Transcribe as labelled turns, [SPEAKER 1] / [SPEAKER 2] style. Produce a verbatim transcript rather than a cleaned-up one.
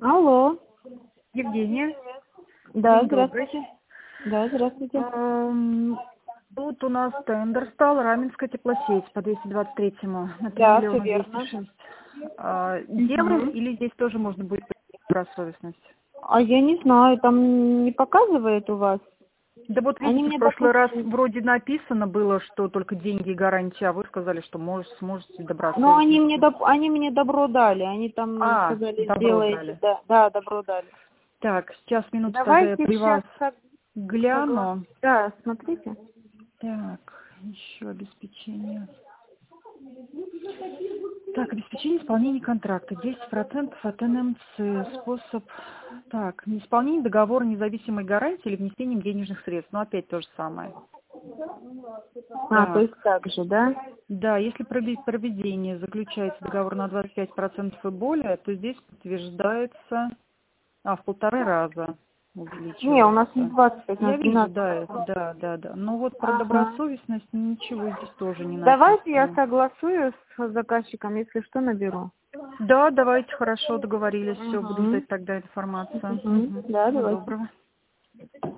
[SPEAKER 1] Алло.
[SPEAKER 2] Евгения.
[SPEAKER 1] Да,
[SPEAKER 2] День добрый.
[SPEAKER 1] здравствуйте. Да, здравствуйте.
[SPEAKER 2] Эм, Тут у нас тендер стал Раменская теплосеть по двести двадцать третьему на три
[SPEAKER 1] Да, все
[SPEAKER 2] миллиона двести
[SPEAKER 1] верно.
[SPEAKER 2] шесть. А, Делаем
[SPEAKER 1] Мгм.
[SPEAKER 2] или здесь тоже можно будет добросовестность?
[SPEAKER 1] А я не знаю, там не показывает у вас?
[SPEAKER 2] Да вот
[SPEAKER 1] Они
[SPEAKER 2] видите, в
[SPEAKER 1] мне,
[SPEAKER 2] прошлый раз
[SPEAKER 1] допустим,
[SPEAKER 2] вроде написано было, что только деньги и гарантия, а вы сказали, что можете, сможете
[SPEAKER 1] ну они мне,
[SPEAKER 2] добросовестностью.
[SPEAKER 1] доп- они мне добро дали, они там
[SPEAKER 2] А,
[SPEAKER 1] сказали,
[SPEAKER 2] добро
[SPEAKER 1] сделаете,
[SPEAKER 2] дали.
[SPEAKER 1] да, да, добро дали.
[SPEAKER 2] Так, сейчас, минуту тогда я
[SPEAKER 1] Давайте
[SPEAKER 2] при
[SPEAKER 1] сейчас
[SPEAKER 2] вас
[SPEAKER 1] сог- согласны.
[SPEAKER 2] гляну.
[SPEAKER 1] Да, смотрите.
[SPEAKER 2] Так, еще обеспечение. Так, обеспечение исполнения контракта. десять процентов от эн эм цэ. Способ. Так, неисполнение договора независимой гарантии или внесением денежных средств. Ну, опять то же самое.
[SPEAKER 1] А, то
[SPEAKER 2] Так,
[SPEAKER 1] есть так же, да?
[SPEAKER 2] да, если проби- проведение заключается договор на двадцать пять процентов и более, то здесь подтверждается, а, в полтора раза
[SPEAKER 1] Не, у нас не
[SPEAKER 2] увеличивается.
[SPEAKER 1] двадцать пять, у
[SPEAKER 2] Я
[SPEAKER 1] нас
[SPEAKER 2] вижу,
[SPEAKER 1] двенадцать
[SPEAKER 2] да,
[SPEAKER 1] процентов.
[SPEAKER 2] да, да, да. Но вот про
[SPEAKER 1] Ага.
[SPEAKER 2] добросовестность ничего здесь тоже не
[SPEAKER 1] Давайте я
[SPEAKER 2] написано.
[SPEAKER 1] согласую с заказчиком, если что, наберу.
[SPEAKER 2] Да, давайте, хорошо, договорились. Все, буду
[SPEAKER 1] Угу.
[SPEAKER 2] ждать тогда информацию.
[SPEAKER 1] Угу.
[SPEAKER 2] Мгм.
[SPEAKER 1] Да,
[SPEAKER 2] Всего
[SPEAKER 1] давайте.
[SPEAKER 2] доброго.